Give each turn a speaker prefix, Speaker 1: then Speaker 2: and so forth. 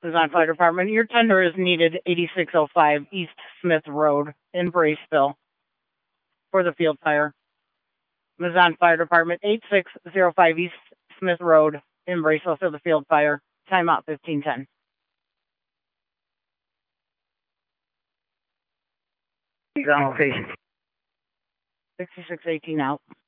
Speaker 1: Luzon Fire Department. Your tender is needed 8605 East Smith Road in Braceville for the field fire. Luzon Fire Department 8605 East Smith Road in Braceville for the field fire. Timeout 1510.
Speaker 2: He's on location.
Speaker 1: 6618 out.